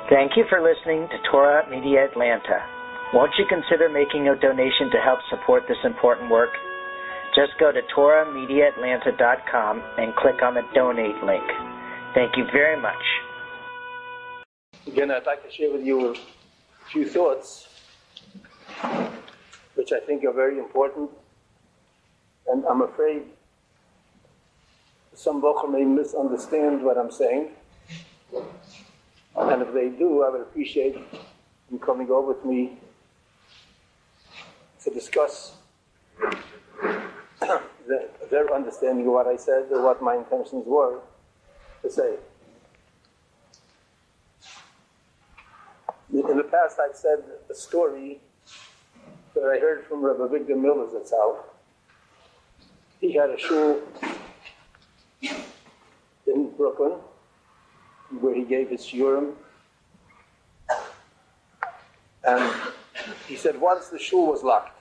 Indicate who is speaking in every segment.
Speaker 1: Thank you for listening to Torah Media Atlanta. Won't you consider making a donation to help support this important work? Just go to TorahMediaAtlanta.com and click on the donate link. Thank you very much.
Speaker 2: Again, I'd like to share with you a few thoughts which I think are very important, and I'm afraid some bochum may misunderstand what I'm saying, and if they do, I would appreciate them coming over with me to discuss their understanding of what I said or what my intentions were to say. In the past, I've said a story that I heard from Rabbi Victor Miller Zatzal. He had a shul in Brooklyn where he gave his shiurim. And he said once the shul was locked.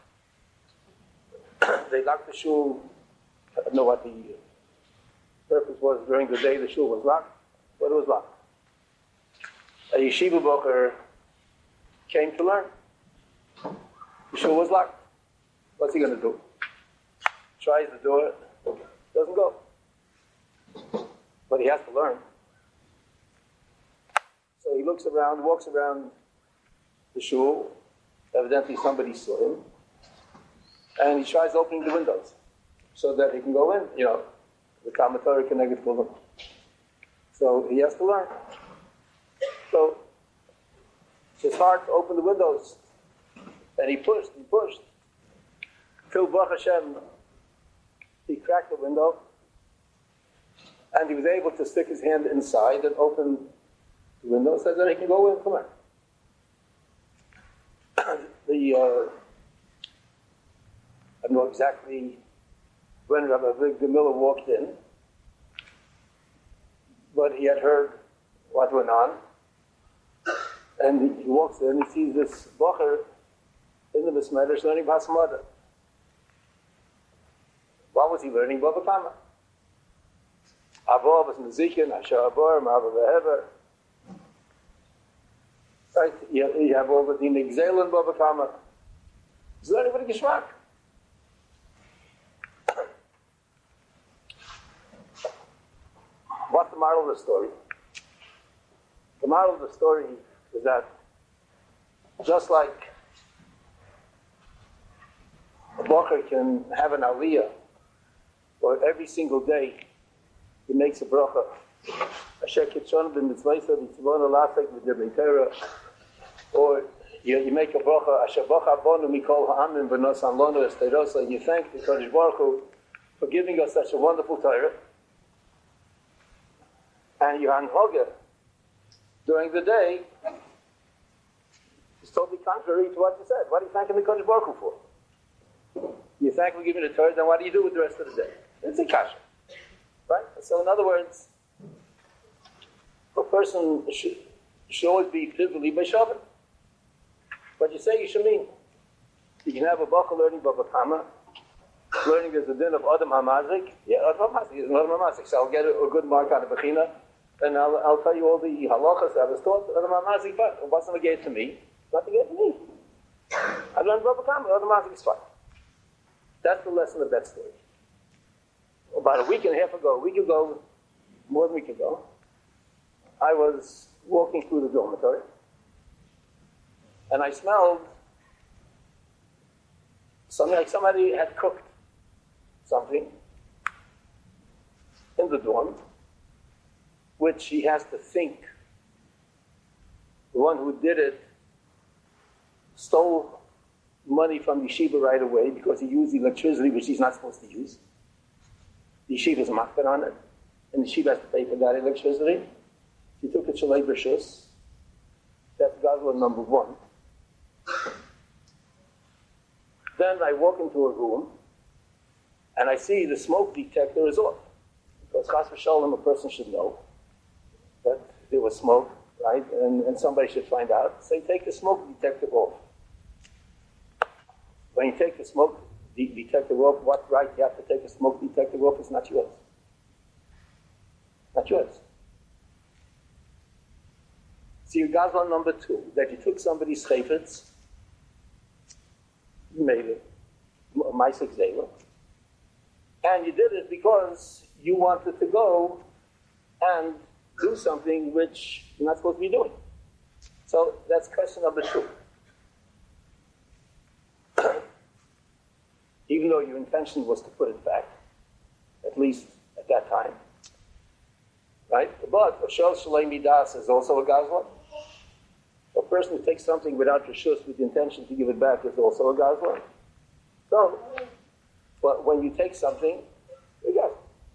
Speaker 2: They locked the shul. I don't know what the purpose was during the day the shul was locked, but it was locked. A yeshiva bocher came to learn. The shul was locked. What's he going to do? Tries the door, doesn't go. But he has to learn. So he looks around, walks around the shul. Evidently somebody saw him. And he tries opening the windows so that he can go in. You know, the Talmud Torah connected to him. So he has to learn. So it's hard to open the windows. And he pushed. Till Baruch Hashem, he cracked the window. And he was able to stick his hand inside and open the window so that he can go in. Come on. I don't know exactly when Rabbi Victor Miller walked in, but he had heard what went on. And he walks in, he sees this bocher in the Besmedrash learning Basmada. What was he learning? Bava Kama. Avov was Nezikin, Asher Abor, Ma'ava Vehever. Right? You have all the Din Exel and Bava Kama. He's learning with a Geshmak. What's the moral of the story? The moral of the story is that just like a bocher can have an aliyah, or every single day he makes a bracha, Asher Kitshon ben Mitzvaysa Mitzvon Alasek v'Divrei Torah, or you make a bracha, Asher Bacha Bonu Mikol Ha'amim v'Nosan Lonu Esterosa, and you thank the Kodesh Baruch Hu for giving us such a wonderful Torah, and you hanhoga during the day is totally contrary to what you said. What are you thanking the Kodesh Baruch Hu for? You thank for giving the Torah, then what do you do with the rest of the day? It's a kasha. Right? So in other words, a person should always be privily by Shabbat. What you say, you should mean. You can have a bacha learning Bava Kama, learning there's a din of Adam HaMazik. Yeah, Adam HaMazik is an Adam HaMazik. So I'll get a good mark on the Bechina, and I'll tell you all the halachas that I was taught. Adam HaMazik, but it wasn't a gate to me. Not a gate to me. I learned Bava Kama, Adam HaMazik is fine. That's the lesson of that story. About a week ago, more than a week ago, I was walking through the dormitory, and I smelled something like somebody had cooked something in the dorm, which he has to think the one who did it stole money from yeshiva right away because he used electricity which he's not supposed to use. The yeshiva is makbid on it, and the yeshiva has to pay for that electricity. He took it Shalei B'Shus. That's Gazla number one. Then I walk into a room, and I see the smoke detector is off. Because Chas v'Shalom, a person should know that there was smoke, right? And somebody should find out. So you take the smoke detector off. When you take the smoke detector off, what right you have to take the smoke detector off is not yours. Not yours. So your gazlan number 2, that you took somebody's chayfetz, you made it, Maisik Zayla, and you did it because you wanted to go and do something which you're not supposed to be doing. So that's question number 2. Even though your intention was to put it back, at least at that time, right? But Oshel Shalei Midas is also a gazlan. A person who takes something without reshus with the intention to give it back is also a gazlan. So, but when you take something, you got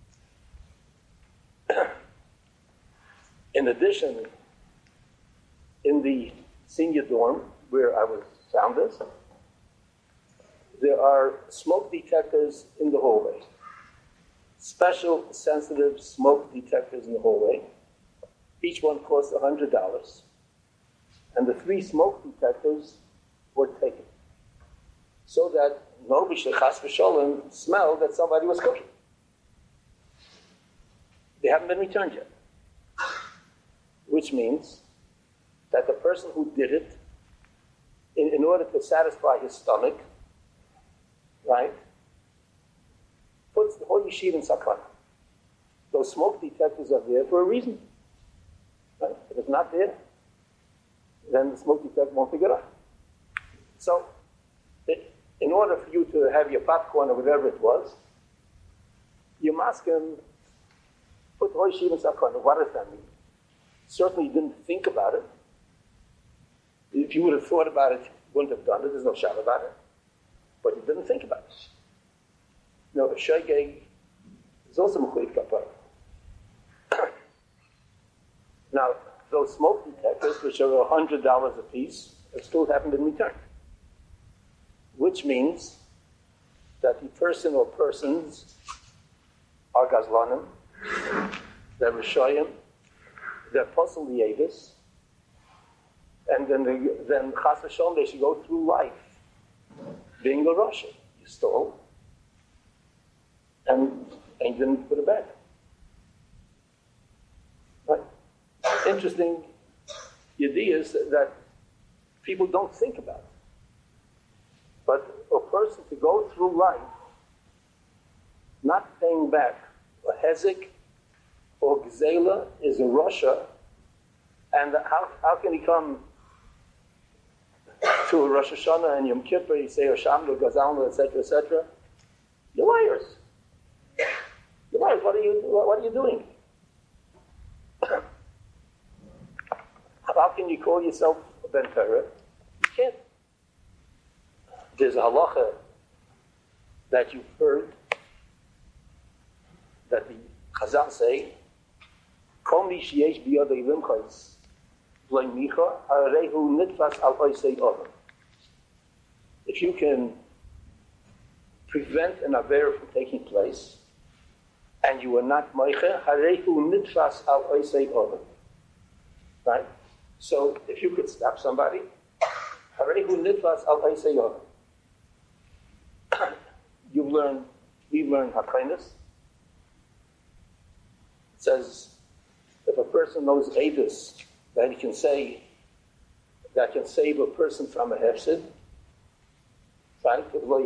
Speaker 2: it. In addition, in the senior dorm where I was found this, there are smoke detectors in the hallway. Special sensitive smoke detectors in the hallway. Each one costs $100. And the 3 smoke detectors were taken, so that nobody should chas v'sholem smell that somebody was cooking. They haven't been returned yet. Which means that the person who did it, in order to satisfy his stomach, right, puts the whole yeshiva in sakana. Those smoke detectors are there for a reason. Right? If it's not there, then the smoke detector won't pick it up. So, in order for you to have your popcorn or whatever it was, you must put the whole yeshiva in sakana. What does that mean? Certainly you didn't think about it. If you would have thought about it, you wouldn't have done it. There's no shot about it. But you didn't think about it. No, a shogeg is also mechuyev kapara. Now, those smoke detectors, which are $100 a piece, still haven't been returned. Which means that the person or persons are gazlanim, they're rishoyim, they're posel liavis, and then chas v'sholem, they should go through life being a Russia. You stole, and you didn't put it back. Right? Interesting ideas that people don't think about. But a person to go through life not paying back a hezek or gzela is a Russia, and how can he come to a Rosh Hashanah and Yom Kippur, you say Hashamlu, Gazalnu, etc., You're liars. You're liars. What are you doing? How can you call yourself a Ben Torah? You can't. There's a halacha that you've heard that the Chazal say, Kol mi sheyesh biyadei limchos v'lo micha harehu nitfas al oisei olam. If you can prevent an avera from taking place, and you are not moiche, harehu nitfas al oisei olam. Right? So if you could stop somebody, harehu nitfas al oisei olam. We've learned hakinus. It says, if a person knows Avis, that he can say, that can save a person from a hefsid, right?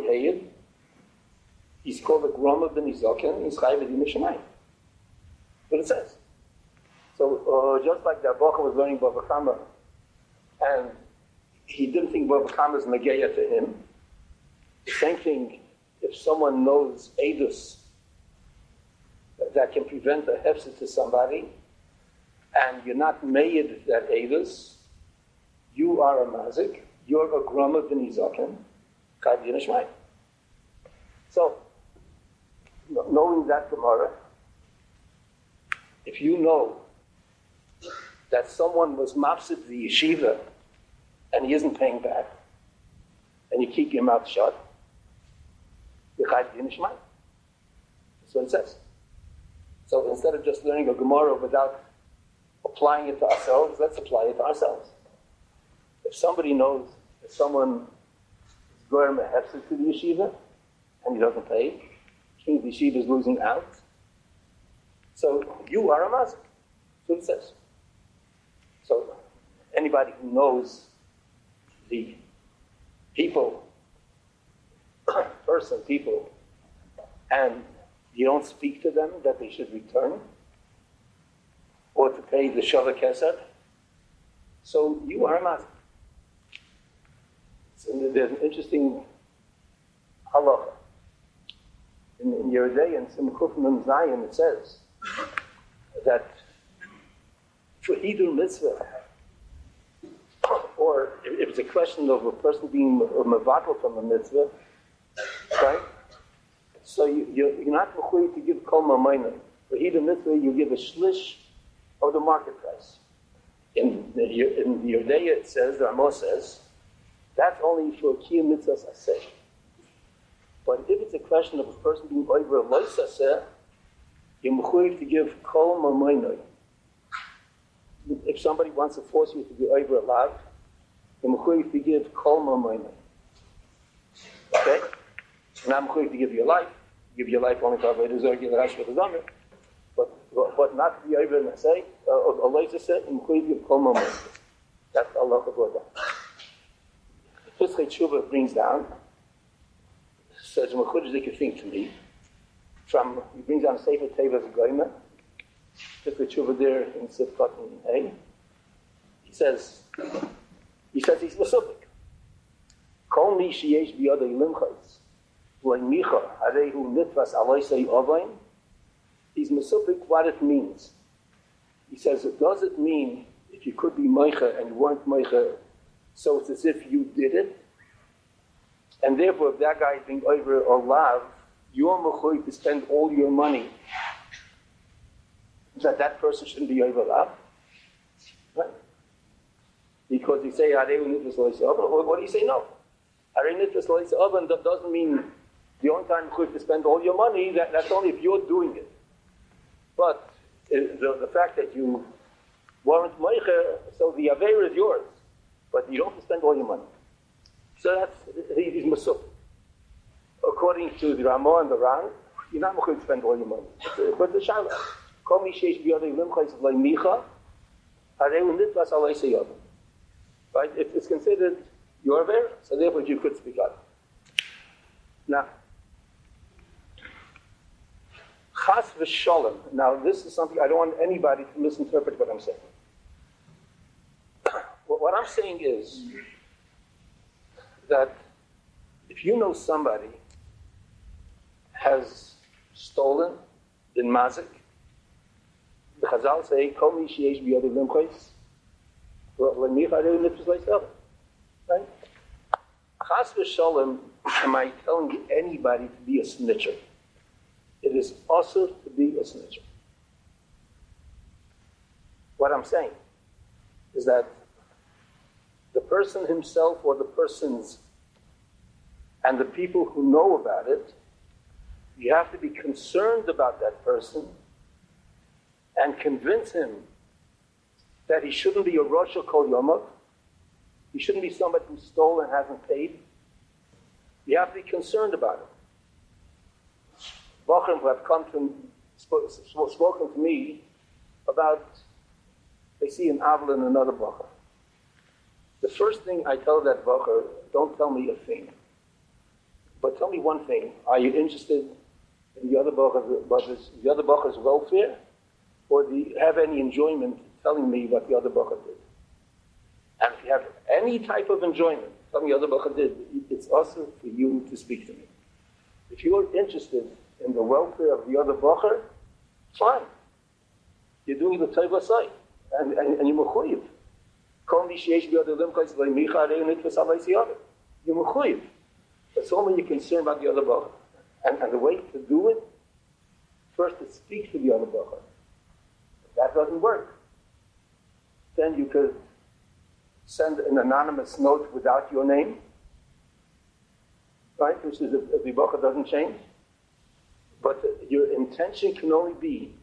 Speaker 2: He's called a groma ben izoken, he's chayiv b'din mishamayim. What it says. So just like the Abacha was learning Bava Kama, and he didn't think Bava Kama is negeya to him, the same thing, if someone knows Avis that can prevent a hefsid to somebody, and you're not made that Avis, you are a mazik, you're a groma ben izoken, chayiv b'din mishamayim. So, knowing that Gemara, if you know that someone was mafsid the yeshiva and he isn't paying back, and you keep your mouth shut, you're chayiv b'din mishamayim. That's what it says. So instead of just learning a Gemara without applying it to ourselves, let's apply it to ourselves. If somebody knows that someone is goyim a hefsid to the yeshiva and he doesn't pay, which means the yeshiva is losing out, so you are a mazik. That's what it says. So anybody who knows the people, people, and you don't speak to them that they should return or to pay the Shavah Kesed, so you are a mazik. So there's an interesting halacha. In Yeridei and Simchuf Mem Zayin, it says that for Hidul Mitzvah, or if it's a question of a person being mevatel from a mitzvah, right? So you're not mechuyev to give kol ma'amayna. For Hidul Mitzvah, you give a shlish of the market price. In the Yeridei, it says, the Ramos says, that's only for Kiyum Mitzvahs Aseh. But if it's a question of a person being over a lois aseh, you're mechuyev to give kol ma'amayna. If somebody wants to force you to be over a lav, you're mechuyev to give kol ma'amayna. Okay? Not mechuyev to give your life. Give your life only to avodah zarah, give rash v'chazamir. But not to be over an aseh, a lois aseh, you're mechuyev to give kol ma'amayna. That's Allah Kabbalah. Pesach Tshuva brings down, says Mechudesh they could think to me, he brings down Sefer Teva's Goyma, Pesach Tshuva there in Sifkat and Hay. He says he's Mesupik. Kol mi sheyesh biyadei limchais, lo'imicha harehu nitvas aloisei ovain. He's Mesupik what it means. He says, does it mean if you could be Meicha and you weren't Meicha, so it's as if you did it? And therefore, if that guy is being over or lav, you're mechuyev to spend all your money, that person shouldn't be over lav. Right? Because you say, Harei nitvis lo'is oven, or what do you say? No. Harei nitvis lo'is oven doesn't mean the only time you're mechuyev to spend all your money, that's only if you're doing it. But the fact that you weren't meicher, so the aveir is yours, but you don't have to spend all your money. So he's Masuk. According to the Ramah and the Ran, you're not going to spend all your money. But the Shaila, Kol mi sheish biyadei limchais lo'imicha, harei nitlas alei seyavim. Right? It's considered your aver, so therefore you could speak out. Now, Chas v'sholem. Now, this is something I don't want anybody to misinterpret what I'm saying. What I'm saying is that if you know somebody has stolen, been mazik, the Chazal say, Kol mi sheyesh biyadei limchais, lo'imicha harei nitvis lo'is. Right? Chas v'sholem, am I telling anybody to be a snitcher? It is also to be a snitcher. What I'm saying is that the person himself or the persons and the people who know about it, you have to be concerned about that person and convince him that he shouldn't be a Rosh Kol Yomov. He shouldn't be somebody who stole and hasn't paid. You have to be concerned about it. Bochum who have come to spoken to me about they see an Avla in another Bochum. The first thing I tell that Bochum, don't tell me a thing, but tell me one thing. Are you interested in the other Bochum's welfare, or do you have any enjoyment telling me what the other Bochum did? And if you have any type of enjoyment, tell me the other Bochum did, it's also for you to speak to me. If you're interested in the welfare of the other Bochum, fine. You're doing the Teva side, and you're mechuyev. Kol mi sheyesh biyadei limchais lo'imicha harei nitvis alei seyavim. You're mechuyev. That's only you're concerned about the other Bochum. And the way to do it, first to speak to the other Bochum. If that doesn't work, then you could send an anonymous note without your name, right? Which is if the Bochum doesn't change. But your intention can only be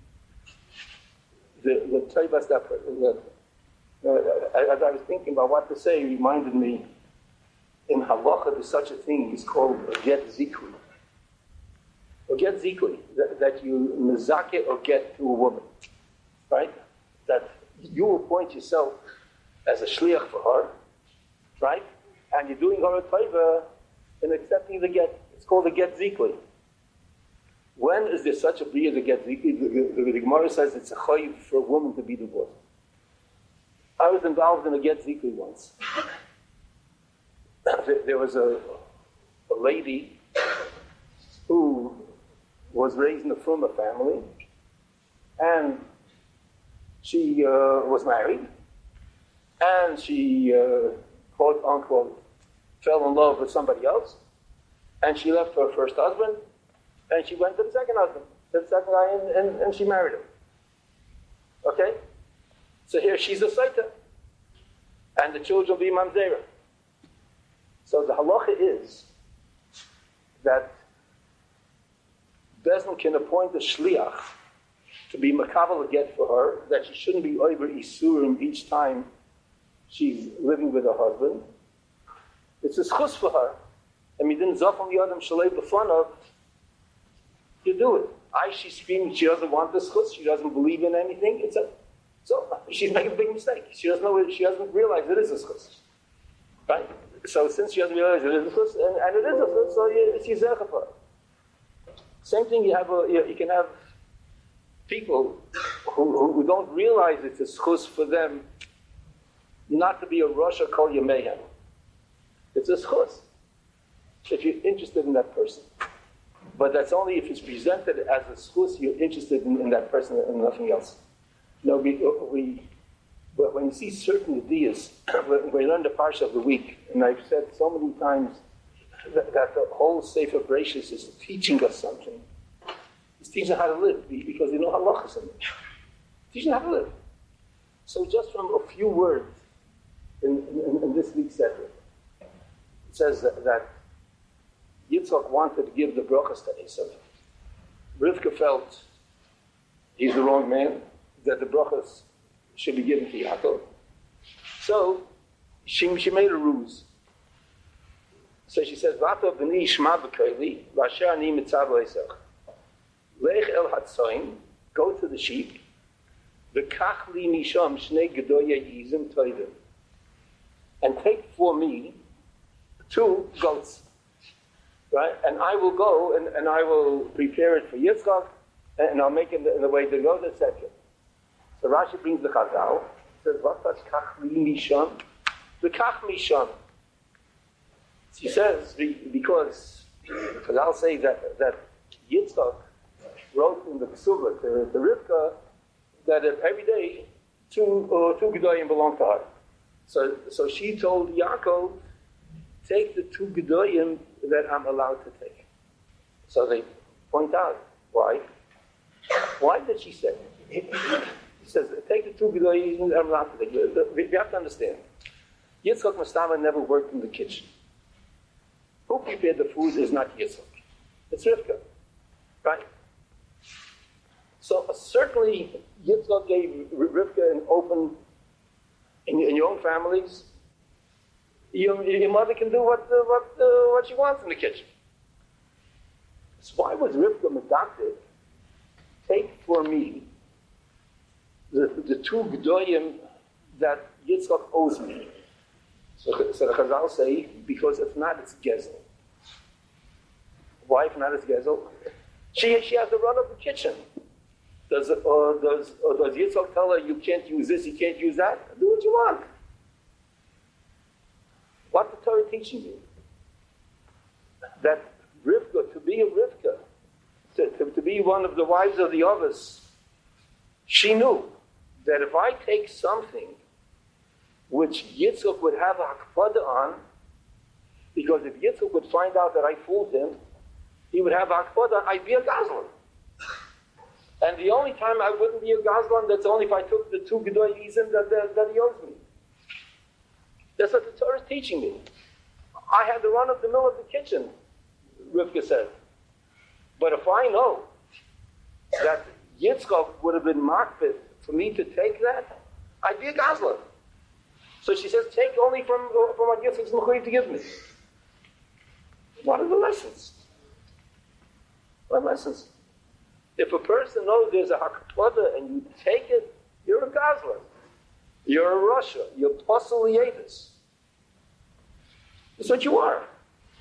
Speaker 2: the Tevas that as I was thinking about what to say, it reminded me in Halacha there's such a thing, it's called a get zikui. A get zikui, that you mezake or get to a woman, right? That you appoint yourself as a shliach for her, right? And you're doing her a taiva in accepting the get. It's called a get zikli. When is there such a bria as a get zikli? The Gemara says it's a chayiv for a woman to be divorced. I was involved in a get zikli once. There was a lady who was raised in a Fruma family, and she was married, and she, quote unquote, fell in love with somebody else, and she left her first husband, and she went to the second husband, to the second guy, and she married him. Okay? So here she's a saita, and the children will be mamzera. So the halacha is that Bezdin can appoint a shliach to be makabel a get for her, that she shouldn't be over isurim each time she's living with her husband. It's a schus for her. And midin zafam yadam shalei b'fanav, you do it. She's screaming, she doesn't want this schus, she doesn't believe in anything. So she's making a big mistake. She doesn't realize it is a schus. Right? So since she doesn't realize it is a schus, and it is a schus, so she's zecha for her. Same thing, you can have people who don't realize it's a schus for them not to be a Rosh Kol Yamehem. It's a schus if you're interested in that person. But that's only if it's presented as a schus, you're interested in that person and nothing else. But when you see certain ideas, when we learn the parsha of the week, and I've said so many times that the whole Sefer Bereshis is teaching us something. It's teaching how to live, because you know halachas in it. Teaching how to live. So just from a few words in this week's Sefer, it says that Yitzchak wanted to give the brachas to Esav. Rivka felt he's the wrong man, that the brachas should be given to Yaakov. So she made a ruse. So she says, "Vato b'ni shma b'koili, v'asher ani mitzav leisach. Lech el hatzoin, go to the sheep. V'kach li misham shnei gedoye yizim toivim, and take for me 2 goats, right? And I will go and I will prepare it for Yitzchak, and I'll make it in the way to go, etc." So Rashi brings the Chazal, says, "What does kach li misham? V'kach misham." He says, because I'll say that Yitzchak wrote in the Ksuva to Rivka that every day 2 Gedolim belong to her. So she told Yaakov, take the 2 Gedolim that I'm allowed to take. So they point out, why? Why did she say? He says, take the 2 Gedolim that I'm allowed to take. We have to understand. Yitzchak Mastama never worked in the kitchen. Who prepared the food is not Yitzchak. It's Rivka. Right? So certainly Yitzchak gave Rivka an open, in your own families, your mother can do what she wants in the kitchen. So why was Rivka medacted? Take for me the 2 Gedolim that Yitzchak owes me. So the Chazal say, because if not, it's Gezel. Why if not, it's Gezel? She has the run of the kitchen. Does Yitzchak tell her, you can't use this, you can't use that? Do what you want. What the Torah teaching you? That Rivka, to be a Rivka, to be one of the wives of the others, she knew that if I take something which Yitzchak would have a hakpada on, because if Yitzchak would find out that I fooled him, he would have a hakpada, I'd be a gazlan. And the only time I wouldn't be a gazlan, that's only if I took the 2 Gedoy Yizim that he owes me. That's what the Torah is teaching me. I had the run of the mill of the kitchen, Rivka said. But if I know that Yitzchak would have been makbid for me to take that, I'd be a gazlan. So she says, take only from what Yitzchak's mechuyev to give me. What are the lessons? What lessons? If a person knows there's a hakpada and you take it, you're a gazlan. You're a Russia. You're Posiliatus. That's what you are.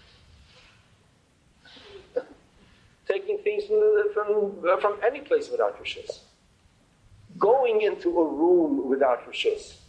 Speaker 2: Taking things from any place without rishus. Going into a room without rishus.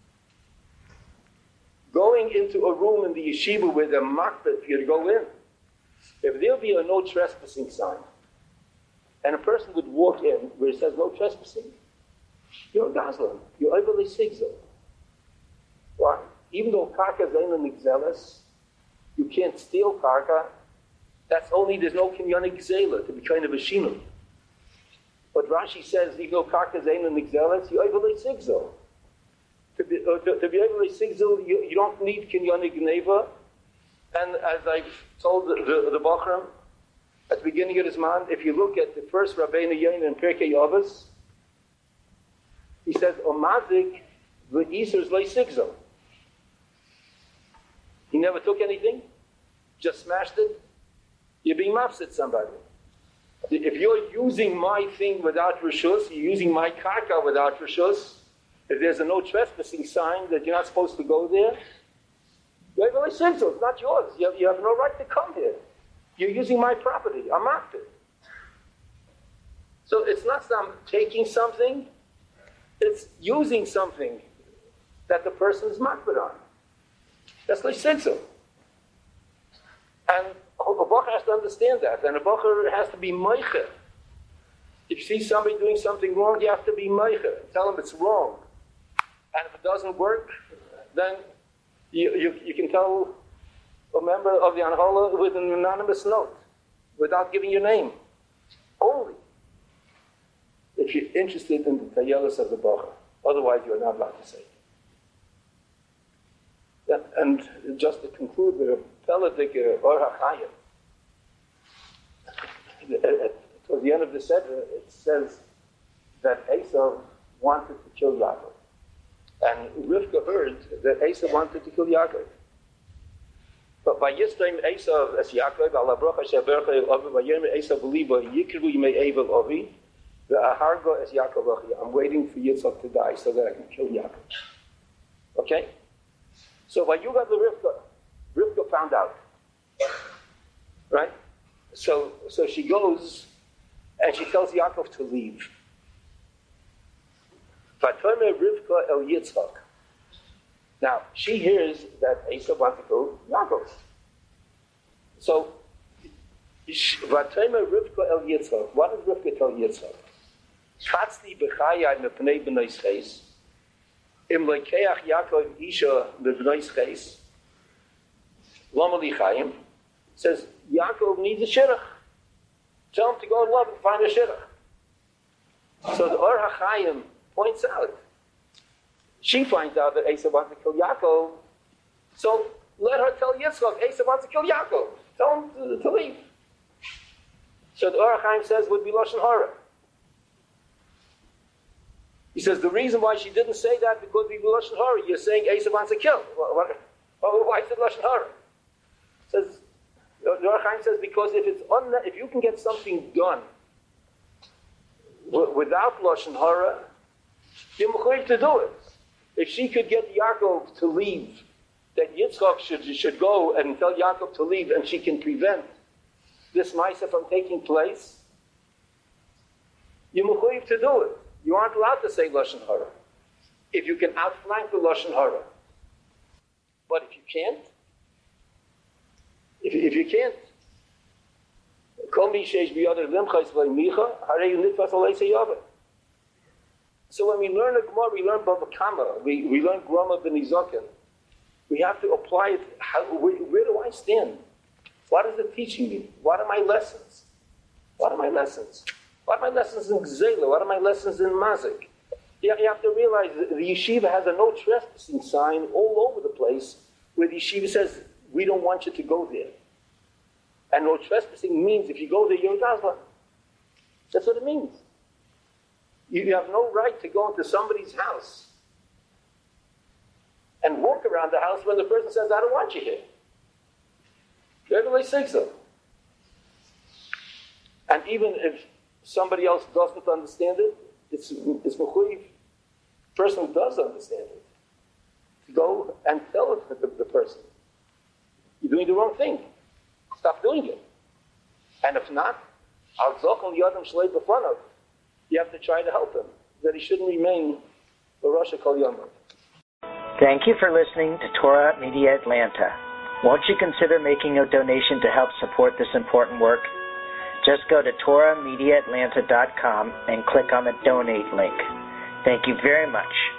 Speaker 2: Going into a room in the yeshiva with a makbet for you to go in. If there'll be a no trespassing sign, and a person would walk in where it says no trespassing, you're a gazlan. You're overly sigzel. Why? Even though karka is ein nigzeles, you can't steal karka. That's only, there's no kinyan gzela to be kind of a shinui. But Rashi says, even though karka is ein nigzeles, you're overly sigzel. To be able to sigzel, you don't need kinyan gneva. And as I've told the Bachram at the beginning of his man, if you look at the first Rabbeinu Yoina in Pirkei Avos, he says, "Omazik v'isers le'sigzel." He never took anything, just smashed it. You're being mafsid somebody. If you're using my thing without rishus, you're using my karka without rishus. If there's a no trespassing sign that you're not supposed to go there, you have only said so. It's not yours. You have no right to come here. You're using my property. I'm after. So it's not that I'm taking something. It's using something that the person is makbid on. That's like said so. And a bacher has to understand that. And a bacher has to be meicher. If you see somebody doing something wrong, you have to be meicher. Tell them it's wrong. And if it doesn't work, then you can tell a member of the Anhola with an anonymous note, without giving your name. Only if you're interested in the tayelis of the bacher. Otherwise, you're not allowed to say it. And just to conclude with a Peladik or HaChayim, towards the end of the Seder, it says that Esau wanted to kill Yaakov. And Rivka heard that Esau wanted to kill Yaakov. But by Yisrael Esau as Yaakov, Allah bracha shebercha Avi, by Yom Esau believa yikru yimei Evel Avi, the Ahargo as Yaakov Achi. I'm waiting for Yitzchak to die so that I can kill Yaakov. Okay? So by you got the Rivka found out. Right? So she goes and she tells Yaakov to leave. Vatomer Rivka el Yitzchak. Now, she hears that Esau wants to kill Yaakov. So, Vatomer Rivka el Yitzchak. What does Rivka tell Yitzchak? Chatzli b'chaya mepnei b'nei ches. Im lekeach Yaakov isha b'nei ches. Lama li chayim. Says, Yaakov needs a shidduch. Tell him to go and love and find a shidduch. So the Or HaChaim points out, she finds out that Esau wants to kill Yaakov, so let her tell Yitzchak, Esau wants to kill Yaakov. Tell him to leave. So the Or HaChaim says would be Lashon Hara. He says the reason why she didn't say that because we be Lashon Hara. You're saying Esau wants to kill. Why is it Lashon Hara? Says the Or HaChaim says because if you can get something done without Lashon Hara, you're mechuyev to do it. If she could get Yaakov to leave, that Yitzchak should go and tell Yaakov to leave, and she can prevent this ma'aseh from taking place, you're mechuyev to do it. You aren't allowed to say Lashon Hara. If you can outflank the Lashon Hara. But if you can't, if you can't, so when we learn a Gemara, we learn Bava Kama, we learn Grama ben Izaken. We have to apply it. Where do I stand? What is it teaching me? What are my lessons? What are my lessons? What are my lessons in Gzela? What are my lessons in Mazik? You have to realize that the yeshiva has a no trespassing sign all over the place where the yeshiva says, we don't want you to go there. And no trespassing means if you go there, you're a gazlan. That's what it means. You have no right to go into somebody's house and walk around the house when the person says, I don't want you here. Everybody says so. And even if somebody else doesn't understand it, it's mechuyev person who does understand it, to go and tell the person, you're doing the wrong thing. Stop doing it. And if not, you have to try to help him, that he shouldn't remain the Rosh Kol Yomar.
Speaker 1: Thank you for listening to Torah Media Atlanta. Won't you consider making a donation to help support this important work? Just go to TorahMediaAtlanta.com and click on the donate link. Thank you very much.